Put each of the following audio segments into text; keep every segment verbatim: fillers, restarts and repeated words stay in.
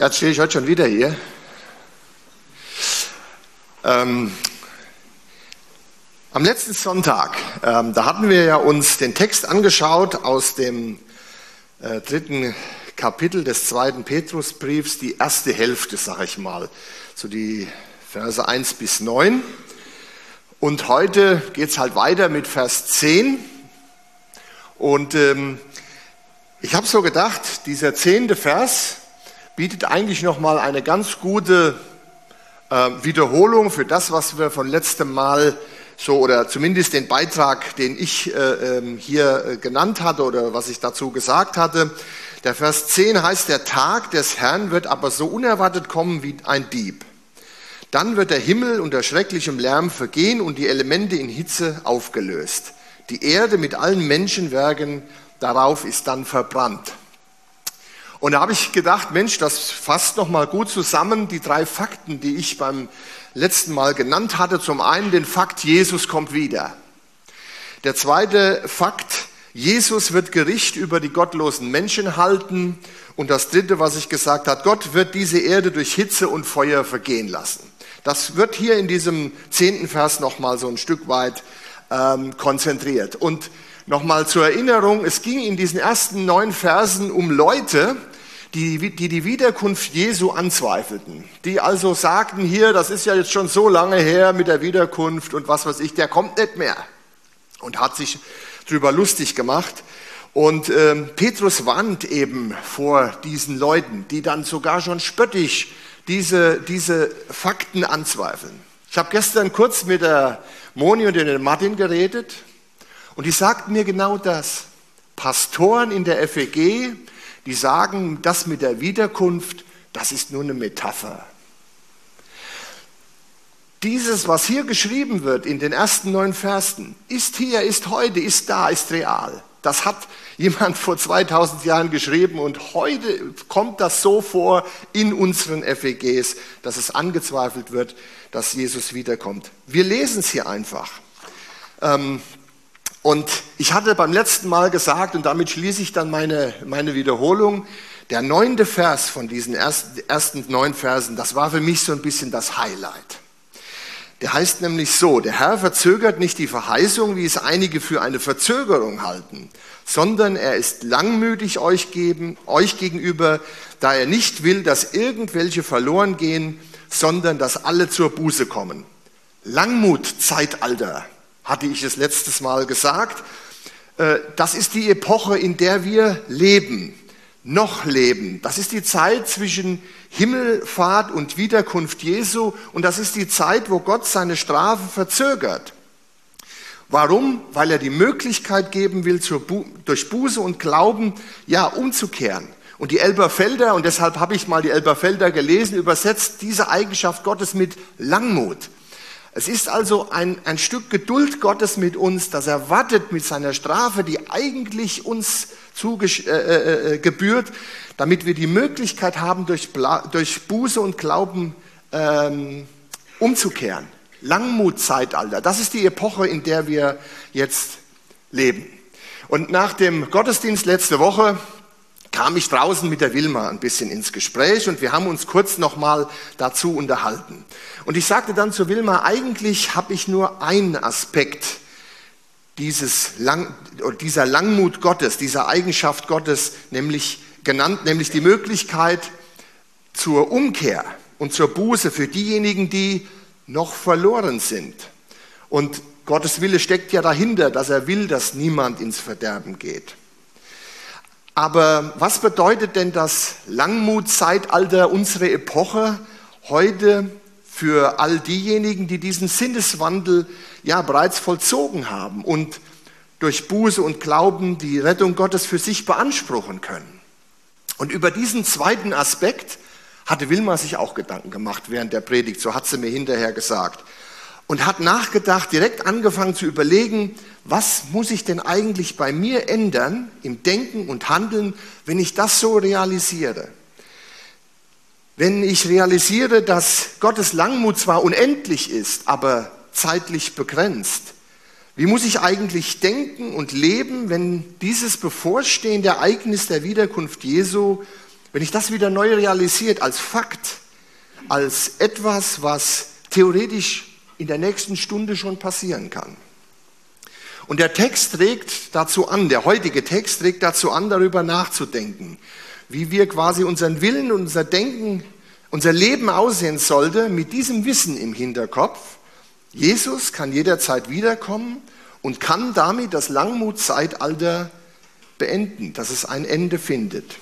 Ja, jetzt stehe ich heute schon wieder hier. Ähm, am letzten Sonntag, ähm, da hatten wir ja uns den Text angeschaut aus dem äh, dritten Kapitel des zweiten Petrusbriefs, die erste Hälfte, sage ich mal, so die Verse eins bis neun. Und heute geht es halt weiter mit Vers zehn. Und ähm, ich habe so gedacht, dieser zehnte Vers bietet eigentlich nochmal eine ganz gute äh, Wiederholung für das, was wir von letztem Mal so, oder zumindest den Beitrag, den ich äh, hier äh, genannt hatte oder was ich dazu gesagt hatte. Der Vers zehn heißt, der Tag des Herrn wird aber so unerwartet kommen wie ein Dieb. Dann wird der Himmel unter schrecklichem Lärm vergehen und die Elemente in Hitze aufgelöst. Die Erde mit allen Menschenwerken darauf ist dann verbrannt. Und da habe ich gedacht, Mensch, das fasst nochmal gut zusammen, die drei Fakten, die ich beim letzten Mal genannt hatte. Zum einen den Fakt, Jesus kommt wieder. Der zweite Fakt, Jesus wird Gericht über die gottlosen Menschen halten. Und das dritte, was ich gesagt habe, Gott wird diese Erde durch Hitze und Feuer vergehen lassen. Das wird hier in diesem zehnten Vers nochmal so ein Stück weit ähm, konzentriert. Und nochmal zur Erinnerung, es ging in diesen ersten neun Versen um Leute, die, die die Wiederkunft Jesu anzweifelten. Die also sagten, hier, das ist ja jetzt schon so lange her mit der Wiederkunft und was weiß ich, der kommt nicht mehr. Und hat sich drüber lustig gemacht. Und ähm, Petrus warnt eben vor diesen Leuten, die dann sogar schon spöttisch diese, diese Fakten anzweifeln. Ich habe gestern kurz mit der Moni und dem Martin geredet und die sagten mir genau das. Pastoren in der F E G, die sagen, das mit der Wiederkunft, das ist nur eine Metapher. Dieses, was hier geschrieben wird in den ersten neun Versen, ist hier, ist heute, ist da, ist real. Das hat jemand vor zweitausend Jahren geschrieben und heute kommt das so vor in unseren F E Gs, dass es angezweifelt wird, dass Jesus wiederkommt. Wir lesen es hier einfach. Ähm, und ich hatte beim letzten Mal gesagt, und damit schließe ich dann meine, meine Wiederholung, der neunte Vers von diesen ersten, ersten neun Versen, das war für mich so ein bisschen das Highlight. Der heißt nämlich so, der Herr verzögert nicht die Verheißung, wie es einige für eine Verzögerung halten, sondern er ist langmütig euch, geben, euch gegenüber, da er nicht will, dass irgendwelche verloren gehen, sondern dass alle zur Buße kommen. Langmutzeitalter, hatte ich es letztes Mal gesagt. Das ist die Epoche, in der wir leben, noch leben. Das ist die Zeit zwischen Himmelfahrt und Wiederkunft Jesu und das ist die Zeit, wo Gott seine Strafe verzögert. Warum? Weil er die Möglichkeit geben will, zur Bu- durch Buße und Glauben ja umzukehren. Und die Elberfelder, und deshalb habe ich mal die Elberfelder gelesen, übersetzt diese Eigenschaft Gottes mit Langmut. Es ist also ein, ein Stück Geduld Gottes mit uns, dass er wartet mit seiner Strafe, die eigentlich uns zugebührt, äh, äh, damit wir die Möglichkeit haben, durch, durch Buße und Glauben ähm, umzukehren. Langmutzeitalter, das ist die Epoche, in der wir jetzt leben. Und nach dem Gottesdienst letzte Woche kam ich draußen mit der Wilma ein bisschen ins Gespräch und wir haben uns kurz nochmal dazu unterhalten. Und ich sagte dann zu Wilma, eigentlich habe ich nur einen Aspekt dieses Lang, dieser Langmut Gottes, dieser Eigenschaft Gottes, nämlich genannt, nämlich die Möglichkeit zur Umkehr und zur Buße für diejenigen, die noch verloren sind. Und Gottes Wille steckt ja dahinter, dass er will, dass niemand ins Verderben geht. Aber was bedeutet denn das Langmutzeitalter, unsere Epoche heute für all diejenigen, die diesen Sinneswandel ja bereits vollzogen haben und durch Buße und Glauben die Rettung Gottes für sich beanspruchen können? Und über diesen zweiten Aspekt hatte Wilma sich auch Gedanken gemacht während der Predigt, so hat sie mir hinterher gesagt. Und hat nachgedacht, direkt angefangen zu überlegen, was muss ich denn eigentlich bei mir ändern im Denken und Handeln, wenn ich das so realisiere? Wenn ich realisiere, dass Gottes Langmut zwar unendlich ist, aber zeitlich begrenzt, wie muss ich eigentlich denken und leben, wenn dieses bevorstehende Ereignis der Wiederkunft Jesu wenn ich das wieder neu realisiert als Fakt, als etwas, was theoretisch in der nächsten Stunde schon passieren kann. Und der Text regt dazu an, der heutige Text regt dazu an, darüber nachzudenken, wie wir quasi unseren Willen und unser Denken, unser Leben aussehen sollte, mit diesem Wissen im Hinterkopf. Jesus kann jederzeit wiederkommen und kann damit das Langmutzeitalter beenden, dass es ein Ende findet.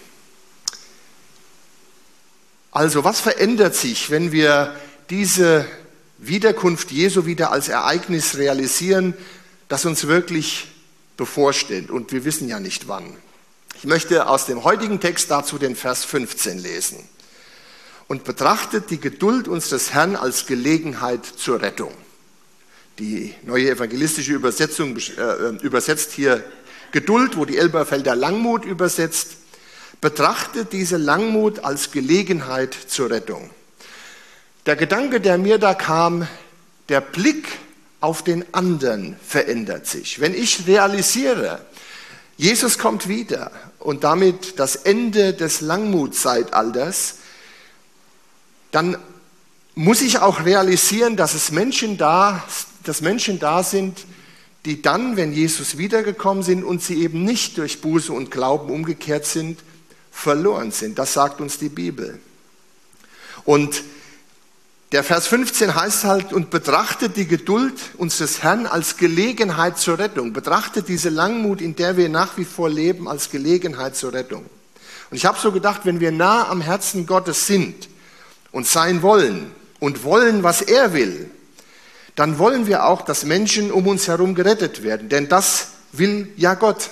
Also, was verändert sich, wenn wir diese Wiederkunft Jesu wieder als Ereignis realisieren, das uns wirklich bevorsteht? Und wir wissen ja nicht wann. Ich möchte aus dem heutigen Text dazu den Vers fünfzehn lesen. Und betrachtet die Geduld unseres Herrn als Gelegenheit zur Rettung. Die neue evangelistische Übersetzung äh, übersetzt hier Geduld, wo die Elberfelder Langmut übersetzt. Betrachtet diese Langmut als Gelegenheit zur Rettung. Der Gedanke, der mir da kam, der Blick auf den anderen verändert sich. Wenn ich realisiere, Jesus kommt wieder und damit das Ende des Langmutzeitalters, dann muss ich auch realisieren, dass es Menschen da, dass Menschen da sind, die dann, wenn Jesus wiedergekommen sind und sie eben nicht durch Buße und Glauben umgekehrt sind, verloren sind. Das sagt uns die Bibel. Und der Vers fünfzehn heißt halt, und betrachtet die Geduld unseres Herrn als Gelegenheit zur Rettung. Betrachtet diese Langmut, in der wir nach wie vor leben, als Gelegenheit zur Rettung. Und ich habe so gedacht, wenn wir nah am Herzen Gottes sind und sein wollen und wollen, was er will, dann wollen wir auch, dass Menschen um uns herum gerettet werden. Denn das will ja Gott.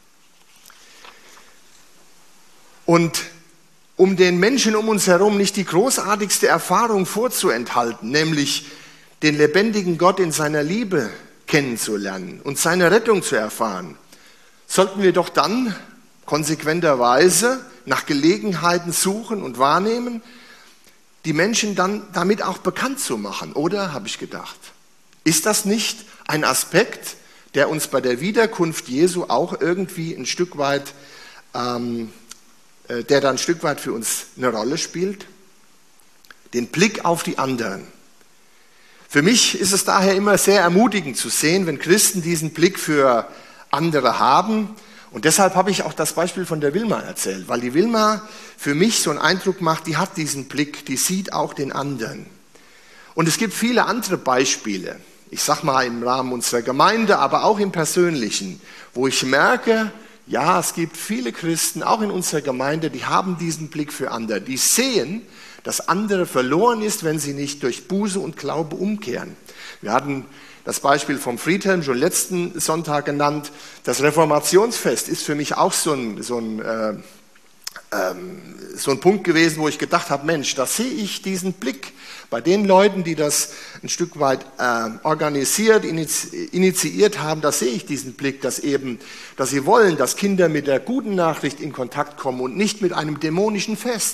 Und um den Menschen um uns herum nicht die großartigste Erfahrung vorzuenthalten, nämlich den lebendigen Gott in seiner Liebe kennenzulernen und seine Rettung zu erfahren, sollten wir doch dann konsequenterweise nach Gelegenheiten suchen und wahrnehmen, die Menschen dann damit auch bekannt zu machen, oder, habe ich gedacht. Ist das nicht ein Aspekt, der uns bei der Wiederkunft Jesu auch irgendwie ein Stück weit ähm, der dann ein Stück weit für uns eine Rolle spielt? Den Blick auf die anderen. Für mich ist es daher immer sehr ermutigend zu sehen, wenn Christen diesen Blick für andere haben. Und deshalb habe ich auch das Beispiel von der Wilma erzählt, weil die Wilma für mich so einen Eindruck macht, die hat diesen Blick, die sieht auch den anderen. Und es gibt viele andere Beispiele, ich sage mal im Rahmen unserer Gemeinde, aber auch im Persönlichen, wo ich merke, ja, es gibt viele Christen, auch in unserer Gemeinde, die haben diesen Blick für andere. Die sehen, dass andere verloren ist, wenn sie nicht durch Buße und Glaube umkehren. Wir hatten das Beispiel vom Friedhelm schon letzten Sonntag genannt. Das Reformationsfest ist für mich auch so ein, so ein, äh, ähm, so ein Punkt gewesen, wo ich gedacht habe, Mensch, da sehe ich diesen Blick bei den Leuten, die das ein Stück weit äh, organisiert, initiiert haben, da sehe ich diesen Blick, dass eben, dass sie wollen, dass Kinder mit der guten Nachricht in Kontakt kommen und nicht mit einem dämonischen Fest.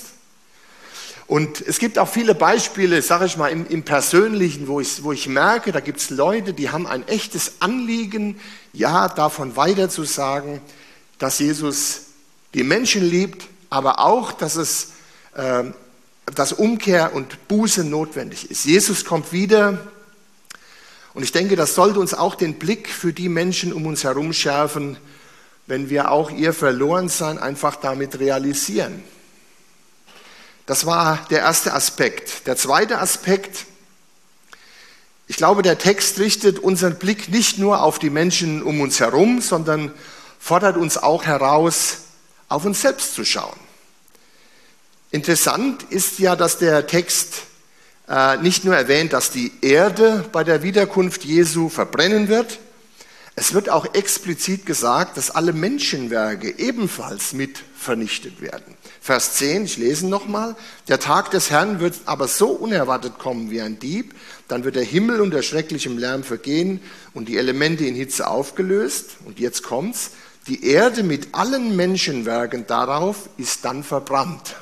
Und es gibt auch viele Beispiele, sage ich mal, im, im Persönlichen, wo ich, wo ich merke, da gibt es Leute, die haben ein echtes Anliegen, ja, davon weiter zu sagen, dass Jesus die Menschen liebt, aber auch, dass es äh, dass Umkehr und Buße notwendig ist. Jesus kommt wieder und ich denke, das sollte uns auch den Blick für die Menschen um uns herum schärfen, wenn wir auch ihr Verlorensein einfach damit realisieren. Das war der erste Aspekt. Der zweite Aspekt, ich glaube, der Text richtet unseren Blick nicht nur auf die Menschen um uns herum, sondern fordert uns auch heraus, auf uns selbst zu schauen. Interessant ist ja, dass der Text äh, nicht nur erwähnt, dass die Erde bei der Wiederkunft Jesu verbrennen wird, es wird auch explizit gesagt, dass alle Menschenwerke ebenfalls mit vernichtet werden. Vers zehn, ich lese nochmal, der Tag des Herrn wird aber so unerwartet kommen wie ein Dieb, dann wird der Himmel unter schrecklichem Lärm vergehen und die Elemente in Hitze aufgelöst. Und jetzt kommt's, die Erde mit allen Menschenwerken darauf ist dann verbrannt.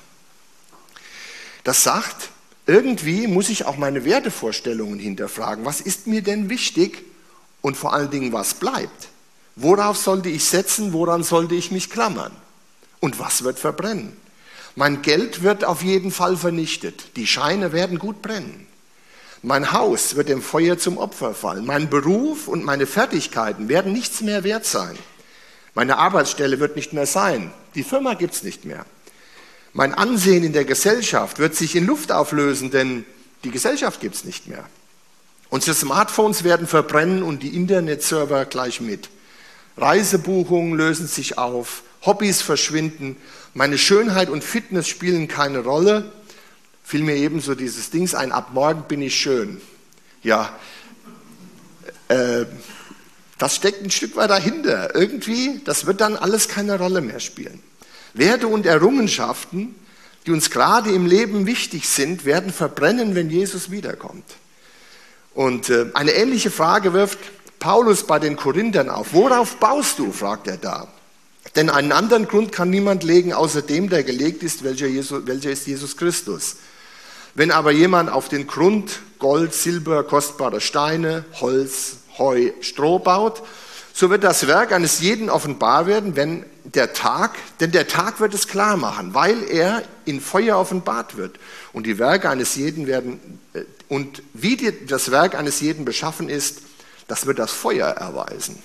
Das sagt, irgendwie muss ich auch meine Wertevorstellungen hinterfragen. Was ist mir denn wichtig und vor allen Dingen, was bleibt? Worauf sollte ich setzen, woran sollte ich mich klammern? Und was wird verbrennen? Mein Geld wird auf jeden Fall vernichtet. Die Scheine werden gut brennen. Mein Haus wird dem Feuer zum Opfer fallen. Mein Beruf und meine Fertigkeiten werden nichts mehr wert sein. Meine Arbeitsstelle wird nicht mehr sein. Die Firma gibt es nicht mehr. Mein Ansehen in der Gesellschaft wird sich in Luft auflösen, denn die Gesellschaft gibt es nicht mehr. Unsere Smartphones werden verbrennen und die Internetserver gleich mit. Reisebuchungen lösen sich auf, Hobbys verschwinden, meine Schönheit und Fitness spielen keine Rolle. Fiel mir ebenso dieses Dings ein, ab morgen bin ich schön. Ja, äh, das steckt ein Stück weit dahinter. Irgendwie, das wird dann alles keine Rolle mehr spielen. Werte und Errungenschaften, die uns gerade im Leben wichtig sind, werden verbrennen, wenn Jesus wiederkommt. Und äh, eine ähnliche Frage wirft Paulus bei den Korinthern auf. Worauf baust du, fragt er da. Denn einen anderen Grund kann niemand legen, außer dem, der gelegt ist, welcher, Jesus, welcher ist Jesus Christus. Wenn aber jemand auf den Grund Gold, Silber, kostbare Steine, Holz, Heu, Stroh baut, so wird das Werk eines jeden offenbar werden, wenn der Tag, denn der Tag wird es klar machen, weil er in Feuer offenbart wird. Und die Werke eines jeden werden, und wie die, das Werk eines jeden beschaffen ist, das wird das Feuer erweisen.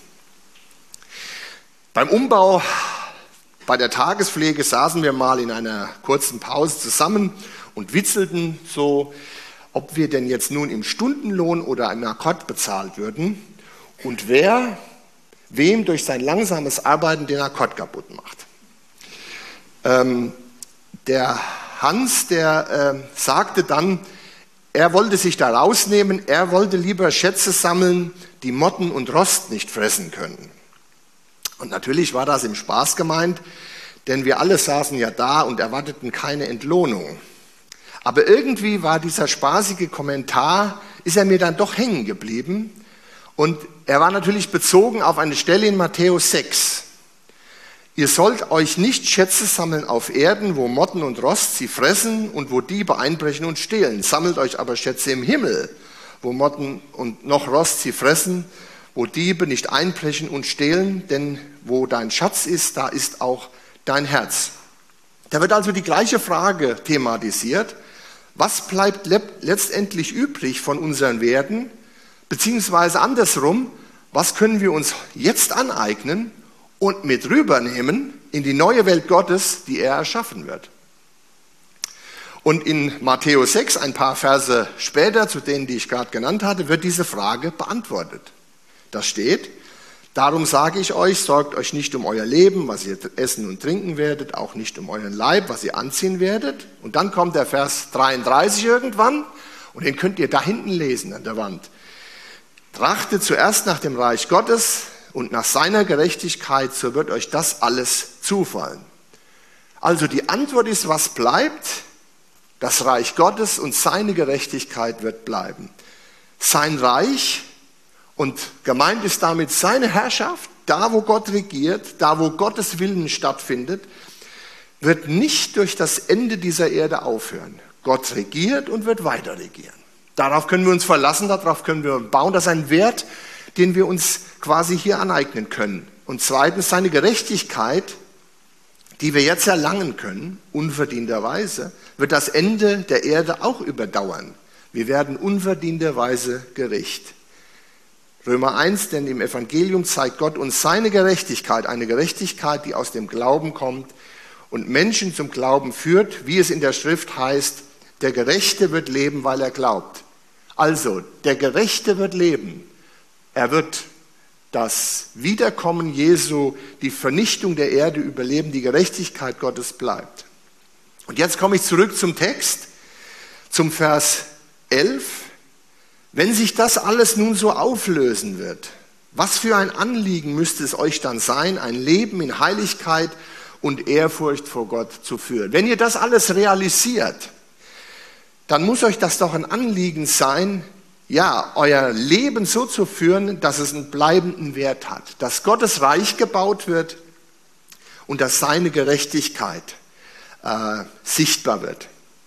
Beim Umbau bei der Tagespflege saßen wir mal in einer kurzen Pause zusammen und witzelten so, ob wir denn jetzt nun im Stundenlohn oder im Akkord bezahlt würden und wer wem durch sein langsames Arbeiten den Akkord kaputt macht. Ähm, der Hans, der äh, sagte dann, er wollte sich da rausnehmen, er wollte lieber Schätze sammeln, die Motten und Rost nicht fressen können. Und natürlich war das im Spaß gemeint, denn wir alle saßen ja da und erwarteten keine Entlohnung. Aber irgendwie war dieser spaßige Kommentar, ist er mir dann doch hängen geblieben. Und er war natürlich bezogen auf eine Stelle in Matthäus sechs. Ihr sollt euch nicht Schätze sammeln auf Erden, wo Motten und Rost sie fressen und wo Diebe einbrechen und stehlen. Sammelt euch aber Schätze im Himmel, wo Motten und noch Rost sie fressen, wo Diebe nicht einbrechen und stehlen, denn wo dein Schatz ist, da ist auch dein Herz. Da wird also die gleiche Frage thematisiert. Was bleibt letztendlich übrig von unseren Werten? Beziehungsweise andersrum, was können wir uns jetzt aneignen und mit rübernehmen in die neue Welt Gottes, die er erschaffen wird? Und in Matthäus sechs, ein paar Verse später, zu denen, die ich gerade genannt hatte, wird diese Frage beantwortet. Da steht, darum sage ich euch, sorgt euch nicht um euer Leben, was ihr essen und trinken werdet, auch nicht um euren Leib, was ihr anziehen werdet. Und dann kommt der Vers dreiunddreißig irgendwann und den könnt ihr da hinten lesen an der Wand. Trachtet zuerst nach dem Reich Gottes und nach seiner Gerechtigkeit, so wird euch das alles zufallen. Also die Antwort ist, was bleibt? Das Reich Gottes und seine Gerechtigkeit wird bleiben. Sein Reich, und gemeint ist damit seine Herrschaft, da wo Gott regiert, da wo Gottes Willen stattfindet, wird nicht durch das Ende dieser Erde aufhören. Gott regiert und wird weiter regieren. Darauf können wir uns verlassen, darauf können wir bauen. Das ist ein Wert, den wir uns quasi hier aneignen können. Und zweitens seine Gerechtigkeit, die wir jetzt erlangen können, unverdienterweise, wird das Ende der Erde auch überdauern. Wir werden unverdienterweise gerecht. Römer eins, denn im Evangelium zeigt Gott uns seine Gerechtigkeit, eine Gerechtigkeit, die aus dem Glauben kommt und Menschen zum Glauben führt, wie es in der Schrift heißt, der Gerechte wird leben, weil er glaubt. Also, der Gerechte wird leben. Er wird das Wiederkommen Jesu, die Vernichtung der Erde überleben, die Gerechtigkeit Gottes bleibt. Und jetzt komme ich zurück zum Text, zum Vers elf. Wenn sich das alles nun so auflösen wird, was für ein Anliegen müsste es euch dann sein, ein Leben in Heiligkeit und Ehrfurcht vor Gott zu führen? Wenn ihr das alles realisiert, dann muss euch das doch ein Anliegen sein, ja, euer Leben so zu führen, dass es einen bleibenden Wert hat, dass Gottes Reich gebaut wird und dass seine Gerechtigkeit äh, sichtbar wird.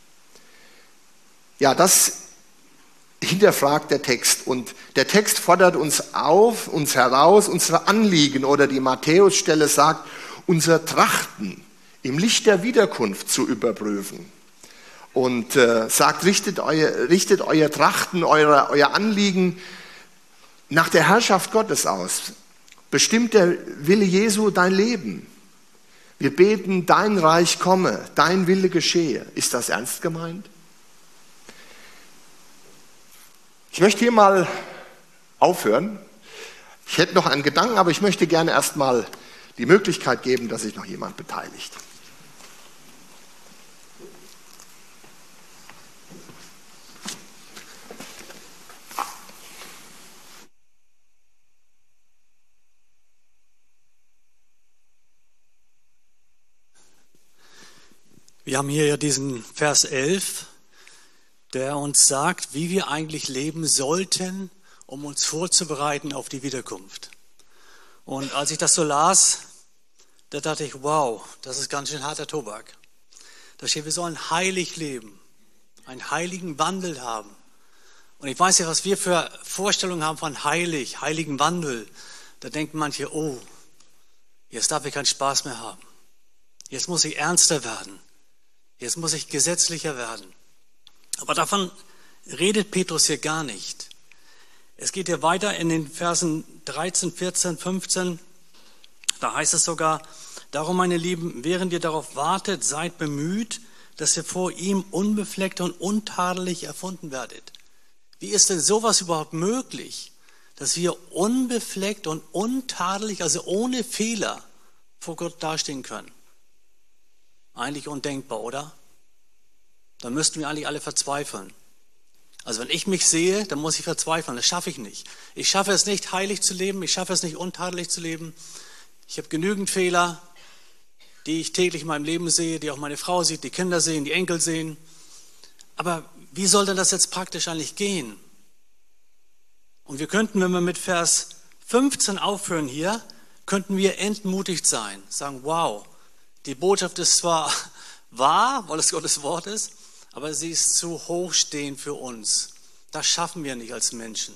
Ja, das hinterfragt der Text und der Text fordert uns auf, uns heraus, unsere Anliegen oder die Matthäus-Stelle sagt, unser Trachten im Licht der Wiederkunft zu überprüfen. Und äh, sagt, richtet euer, richtet euer Trachten, eure, euer Anliegen nach der Herrschaft Gottes aus. Bestimmt der Wille Jesu dein Leben. Wir beten, dein Reich komme, dein Wille geschehe. Ist das ernst gemeint? Ich möchte hier mal aufhören. Ich hätte noch einen Gedanken, aber ich möchte gerne erst mal die Möglichkeit geben, dass sich noch jemand beteiligt. Wir haben hier ja diesen Vers elf, der uns sagt, wie wir eigentlich leben sollten, um uns vorzubereiten auf die Wiederkunft. Und als ich das so las, da dachte ich, wow, das ist ganz schön harter Tobak. Da steht, wir sollen heilig leben, einen heiligen Wandel haben. Und ich weiß ja, was wir für Vorstellungen haben von heilig, heiligen Wandel. Da denken manche, oh, jetzt darf ich keinen Spaß mehr haben. Jetzt muss ich ernster werden. Jetzt muss ich gesetzlicher werden. Aber davon redet Petrus hier gar nicht. Es geht hier weiter in den Versen dreizehn, vierzehn, fünfzehn. Da heißt es sogar, darum, meine Lieben, während ihr darauf wartet, seid bemüht, dass ihr vor ihm unbefleckt und untadelig erfunden werdet. Wie ist denn sowas überhaupt möglich, dass wir unbefleckt und untadelig, also ohne Fehler, vor Gott dastehen können? Eigentlich undenkbar, oder? Dann müssten wir eigentlich alle verzweifeln. Also wenn ich mich sehe, dann muss ich verzweifeln. Das schaffe ich nicht. Ich schaffe es nicht, heilig zu leben. Ich schaffe es nicht, untadelig zu leben. Ich habe genügend Fehler, die ich täglich in meinem Leben sehe, die auch meine Frau sieht, die Kinder sehen, die Enkel sehen. Aber wie soll denn das jetzt praktisch eigentlich gehen? Und wir könnten, wenn wir mit Vers fünfzehn aufhören hier, könnten wir entmutigt sein. Sagen, wow, die Botschaft ist zwar wahr, weil es Gottes Wort ist, aber sie ist zu hochstehend für uns. Das schaffen wir nicht als Menschen.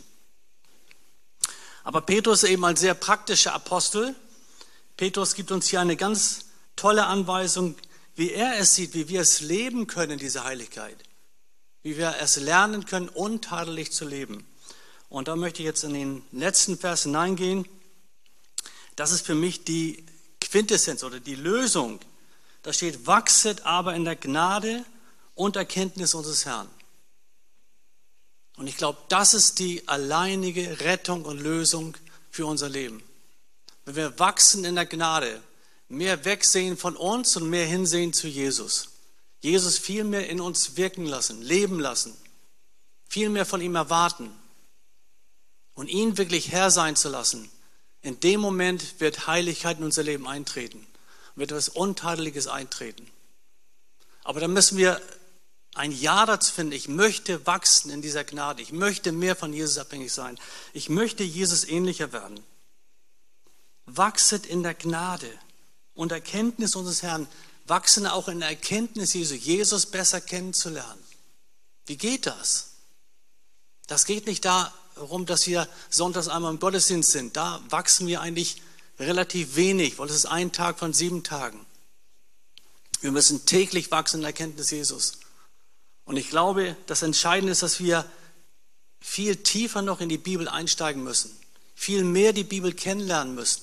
Aber Petrus ist eben ein sehr praktischer Apostel. Petrus gibt uns hier eine ganz tolle Anweisung, wie er es sieht, wie wir es leben können, diese Heiligkeit. Wie wir es lernen können, untadelig zu leben. Und da möchte ich jetzt in den letzten Vers hineingehen. Das ist für mich die Quintessenz oder die Lösung. Da steht, wachset aber in der Gnade und Erkenntnis unseres Herrn. Und ich glaube, das ist die alleinige Rettung und Lösung für unser Leben. Wenn wir wachsen in der Gnade, mehr wegsehen von uns und mehr hinsehen zu Jesus. Jesus viel mehr in uns wirken lassen, leben lassen, viel mehr von ihm erwarten und ihn wirklich Herr sein zu lassen. In dem Moment wird Heiligkeit in unser Leben eintreten, wird etwas Untadeliges eintreten. Aber da müssen wir ein Ja dazu finden. Ich möchte wachsen in dieser Gnade. Ich möchte mehr von Jesus abhängig sein. Ich möchte Jesus ähnlicher werden. Wachset in der Gnade und Erkenntnis unseres Herrn. Wachsen auch in der Erkenntnis Jesu, Jesus besser kennenzulernen. Wie geht das? Das geht nicht darum, dass wir sonntags einmal im Gottesdienst sind. Da wachsen wir eigentlich relativ wenig, weil es ist ein Tag von sieben Tagen. Wir müssen täglich wachsen in der Erkenntnis Jesus. Und ich glaube, das Entscheidende ist, dass wir viel tiefer noch in die Bibel einsteigen müssen. Viel mehr die Bibel kennenlernen müssen.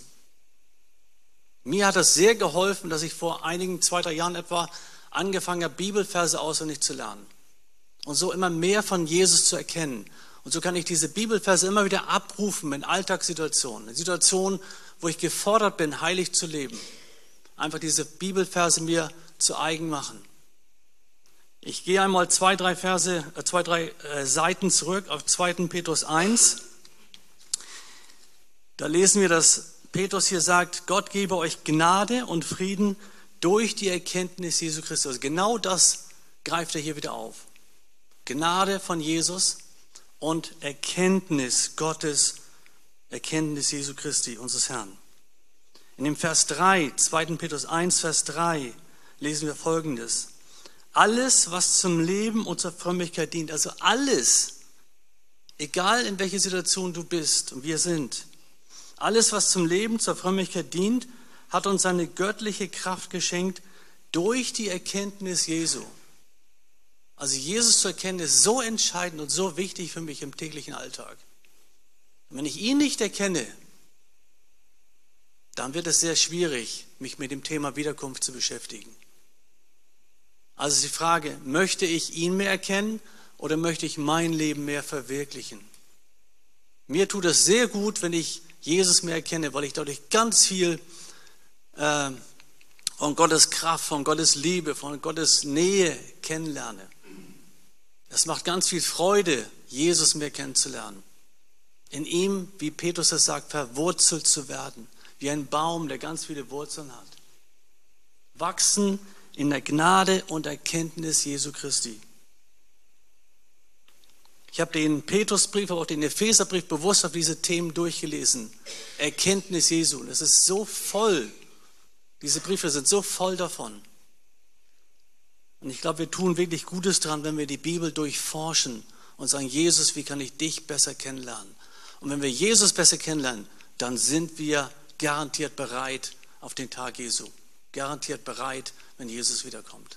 Mir hat das sehr geholfen, dass ich vor einigen, zwei, drei Jahren etwa angefangen habe, Bibelverse auswendig zu lernen. Und so immer mehr von Jesus zu erkennen. Und so kann ich diese Bibelverse immer wieder abrufen in Alltagssituationen. In Situationen, wo ich gefordert bin, heilig zu leben. Einfach diese Bibelverse mir zu eigen machen. Ich gehe einmal zwei, drei Verse, zwei, drei äh, Seiten zurück auf zweiten Petrus eins. Da lesen wir, dass Petrus hier sagt, Gott gebe euch Gnade und Frieden durch die Erkenntnis Jesu Christus. Genau das greift er hier wieder auf. Gnade von Jesus und Erkenntnis Gottes, Erkenntnis Jesu Christi, unseres Herrn. In dem Vers drei, zweiten Petrus eins, Vers drei, lesen wir Folgendes. Alles, was zum Leben und zur Frömmigkeit dient, also alles, egal in welcher Situation du bist und wir sind, alles, was zum Leben, zur Frömmigkeit dient, hat uns seine göttliche Kraft geschenkt, durch die Erkenntnis Jesu. Also Jesus zu erkennen ist so entscheidend und so wichtig für mich im täglichen Alltag. Und wenn ich ihn nicht erkenne, dann wird es sehr schwierig, mich mit dem Thema Wiederkunft zu beschäftigen. Also ist die Frage, möchte ich ihn mehr erkennen oder möchte ich mein Leben mehr verwirklichen? Mir tut es sehr gut, wenn ich Jesus mehr erkenne, weil ich dadurch ganz viel äh, von Gottes Kraft, von Gottes Liebe, von Gottes Nähe kennenlerne. Es macht ganz viel Freude, Jesus mehr kennenzulernen. In ihm, wie Petrus es sagt, verwurzelt zu werden. Wie ein Baum, der ganz viele Wurzeln hat. Wachsen in der Gnade und Erkenntnis Jesu Christi. Ich habe den Petrusbrief, aber auch den Epheserbrief bewusst auf diese Themen durchgelesen. Erkenntnis Jesu. Und es ist so voll. Diese Briefe sind so voll davon. Und ich glaube, wir tun wirklich Gutes dran, wenn wir die Bibel durchforschen und sagen, Jesus, wie kann ich dich besser kennenlernen? Und wenn wir Jesus besser kennenlernen, dann sind wir garantiert bereit auf den Tag Jesu. Garantiert bereit, wenn Jesus wiederkommt.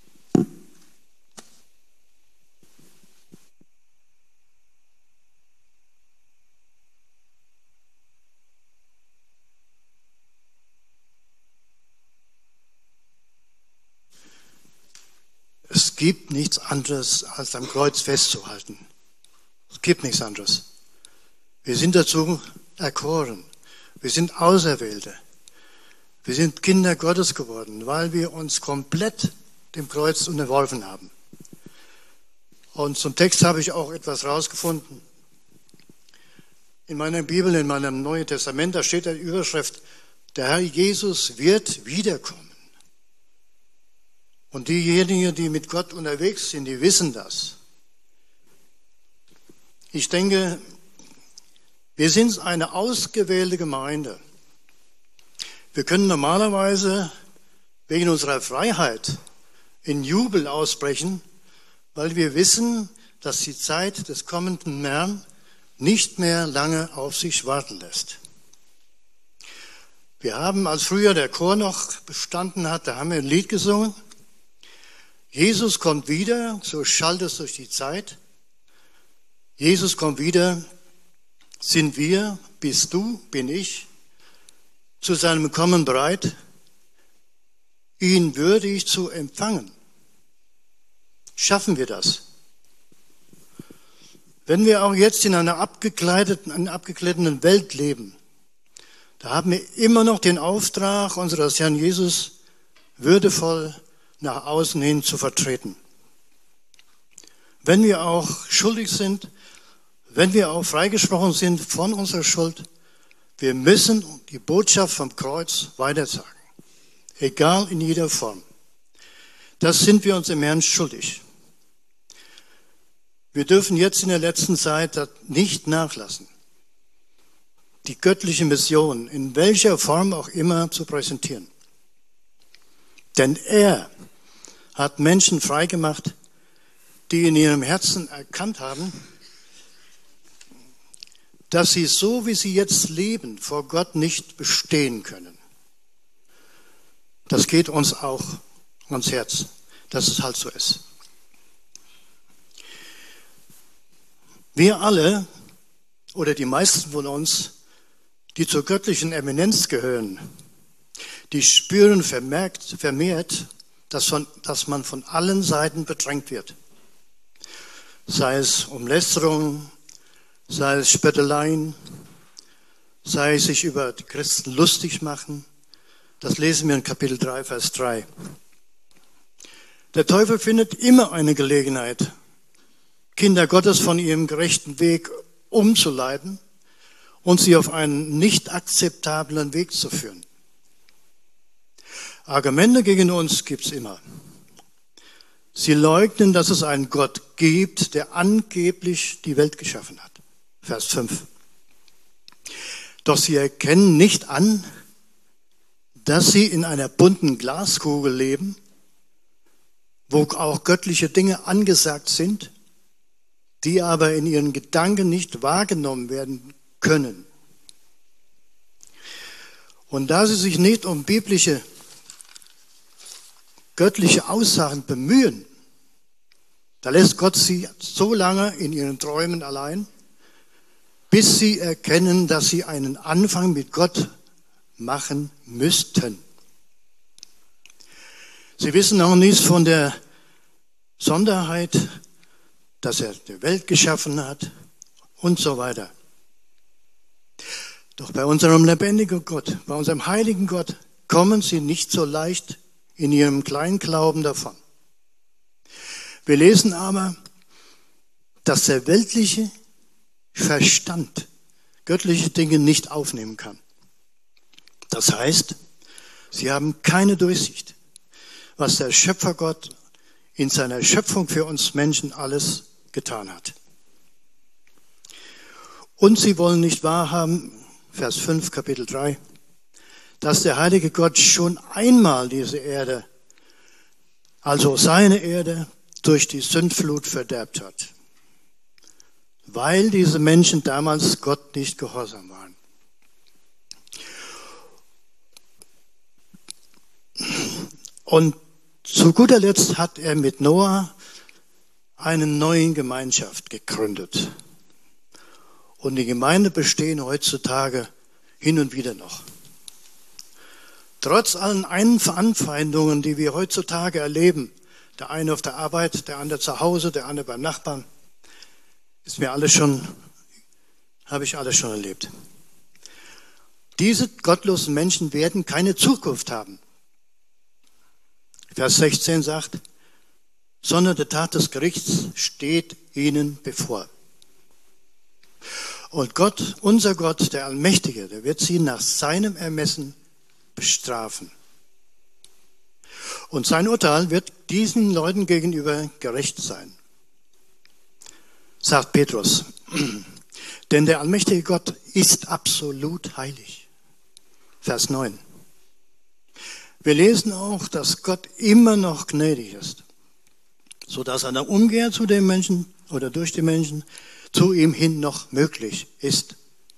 Es gibt nichts anderes, als am Kreuz festzuhalten. Es gibt nichts anderes. Wir sind dazu erkoren. Wir sind Auserwählte. Wir sind Kinder Gottes geworden, weil wir uns komplett dem Kreuz unterworfen haben. Und zum Text habe ich auch etwas rausgefunden. In meiner Bibel, in meinem Neuen Testament, da steht die Überschrift, der Herr Jesus wird wiederkommen. Und diejenigen, die mit Gott unterwegs sind, die wissen das. Ich denke, wir sind eine ausgewählte Gemeinde. Wir können normalerweise wegen unserer Freiheit in Jubel ausbrechen, weil wir wissen, dass die Zeit des kommenden Herrn nicht mehr lange auf sich warten lässt. Wir haben, als früher der Chor noch bestanden hat, da haben wir ein Lied gesungen. Jesus kommt wieder, so schallt es durch die Zeit. Jesus kommt wieder, sind wir, bist du, bin ich, zu seinem Kommen bereit, ihn würdig zu empfangen. Schaffen wir das? Wenn wir auch jetzt in einer abgekleideten, einer abgekleideten Welt leben, da haben wir immer noch den Auftrag unseres Herrn Jesus würdevoll nach außen hin zu vertreten. Wenn wir auch schuldig sind, wenn wir auch freigesprochen sind von unserer Schuld, wir müssen die Botschaft vom Kreuz weitersagen. Egal in jeder Form. Das sind wir uns im Herrn schuldig. Wir dürfen jetzt in der letzten Zeit nicht nachlassen, die göttliche Mission in welcher Form auch immer zu präsentieren. Denn er hat Menschen freigemacht, die in ihrem Herzen erkannt haben, dass sie so, wie sie jetzt leben, vor Gott nicht bestehen können. Das geht uns auch ans Herz, dass es halt so ist. Wir alle, oder die meisten von uns, die zur göttlichen Eminenz gehören, die spüren vermerkt, vermehrt, dass, von, dass man von allen Seiten bedrängt wird. Sei es um Lästerung, sei es Spötteleien, sei es sich über die Christen lustig machen. Das lesen wir in Kapitel drei, Vers drei. Der Teufel findet immer eine Gelegenheit, Kinder Gottes von ihrem gerechten Weg umzuleiten und sie auf einen nicht akzeptablen Weg zu führen. Argumente gegen uns gibt es immer. Sie leugnen, dass es einen Gott gibt, der angeblich die Welt geschaffen hat. Vers fünf. Doch sie erkennen nicht an, dass sie in einer bunten Glaskugel leben, wo auch göttliche Dinge angesagt sind, die aber in ihren Gedanken nicht wahrgenommen werden können. Und da sie sich nicht um biblische göttliche Aussagen bemühen, da lässt Gott sie so lange in ihren Träumen allein, bis sie erkennen, dass sie einen Anfang mit Gott machen müssten. Sie wissen noch nichts von der Sonderheit, dass er die Welt geschaffen hat und so weiter. Doch bei unserem lebendigen Gott, bei unserem heiligen Gott, kommen sie nicht so leicht in ihrem kleinen Glauben davon. Wir lesen aber, dass der weltliche Verstand göttliche Dinge nicht aufnehmen kann. Das heißt, sie haben keine Durchsicht, was der Schöpfergott in seiner Schöpfung für uns Menschen alles getan hat. Und sie wollen nicht wahrhaben, Vers fünf, Kapitel drei, dass der heilige Gott schon einmal diese Erde, also seine Erde, durch die Sündflut verderbt hat, weil diese Menschen damals Gott nicht gehorsam waren. Und zu guter Letzt hat er mit Noah eine neue Gemeinschaft gegründet. Und die Gemeinden bestehen heutzutage hin und wieder noch. Trotz allen Anfeindungen, die wir heutzutage erleben, der eine auf der Arbeit, der andere zu Hause, der andere beim Nachbarn, ist mir alles schon, habe ich alles schon erlebt. Diese gottlosen Menschen werden keine Zukunft haben. Vers sechzehn sagt, sondern der Tag des Gerichts steht ihnen bevor. Und Gott, unser Gott, der Allmächtige, der wird sie nach seinem Ermessen bestrafen. Und sein Urteil wird diesen Leuten gegenüber gerecht sein. Sagt Petrus, denn der allmächtige Gott ist absolut heilig. Vers neun. Wir lesen auch, dass Gott immer noch gnädig ist, sodass eine Umkehr zu den Menschen oder durch die Menschen zu ihm hin noch möglich ist.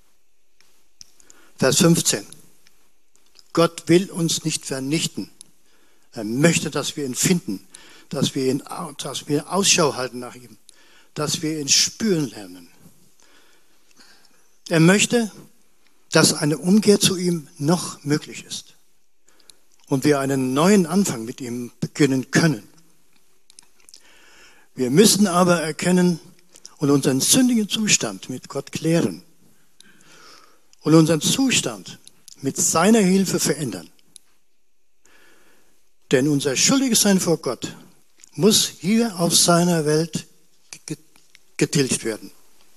Vers fünfzehn. Gott will uns nicht vernichten. Er möchte, dass wir ihn finden, dass wir ihn, dass wir Ausschau halten nach ihm, dass wir ihn spüren lernen. Er möchte, dass eine Umkehr zu ihm noch möglich ist und wir einen neuen Anfang mit ihm beginnen können. Wir müssen aber erkennen und unseren sündigen Zustand mit Gott klären und unseren Zustand mit seiner Hilfe verändern. Denn unser schuldiges Sein vor Gott muss hier auf seiner Welt getilgt werden.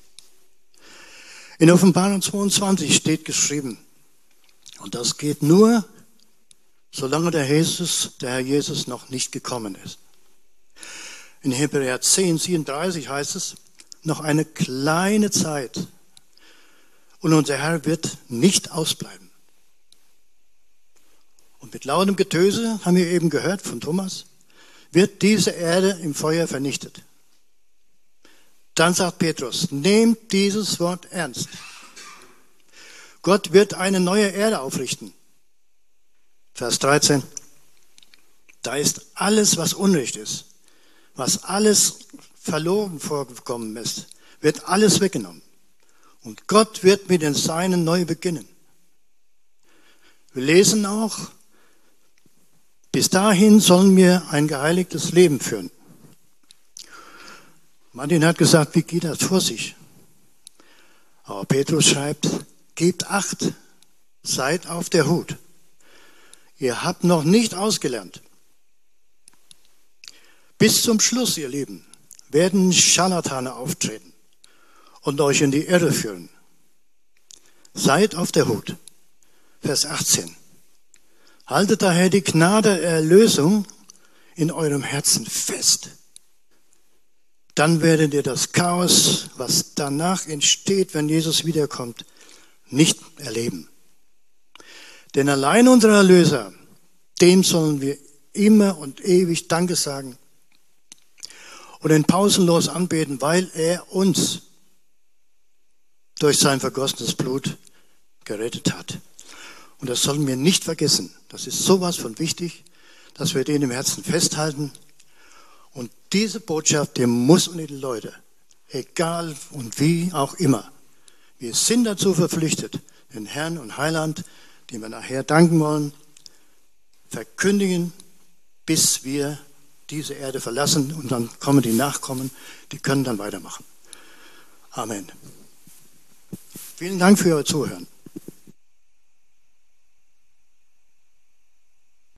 In Offenbarung zweiundzwanzig steht geschrieben, und das geht nur, solange der Jesus, der Herr Jesus noch nicht gekommen ist. In Hebräer zehn, siebenunddreißig heißt es, noch eine kleine Zeit und unser Herr wird nicht ausbleiben. Und mit lautem Getöse, haben wir eben gehört von Thomas, wird diese Erde im Feuer vernichtet. Dann sagt Petrus, nehmt dieses Wort ernst. Gott wird eine neue Erde aufrichten. Vers dreizehn. Da ist alles, was Unrecht ist, was alles verloren vorgekommen ist, wird alles weggenommen. Und Gott wird mit den Seinen neu beginnen. Wir lesen auch, bis dahin sollen wir ein geheiligtes Leben führen. Martin hat gesagt, wie geht das vor sich? Aber Petrus schreibt, gebt Acht, seid auf der Hut. Ihr habt noch nicht ausgelernt. Bis zum Schluss, ihr Lieben, werden Scharlatane auftreten und euch in die Irre führen. Seid auf der Hut. Vers achtzehn. Haltet daher die Gnade der Erlösung in eurem Herzen fest. Dann werdet ihr das Chaos, was danach entsteht, wenn Jesus wiederkommt, nicht erleben. Denn allein unser Erlöser, dem sollen wir immer und ewig Danke sagen und ihn pausenlos anbeten, weil er uns durch sein vergossenes Blut gerettet hat. Und das sollen wir nicht vergessen. Das ist sowas von wichtig, dass wir den im Herzen festhalten. Und diese Botschaft, die muss unter die Leute, egal und wie auch immer. Wir sind dazu verpflichtet, den Herrn und Heiland, dem wir nachher danken wollen, verkündigen, bis wir diese Erde verlassen und dann kommen die Nachkommen, die können dann weitermachen. Amen. Vielen Dank für Ihr Zuhören.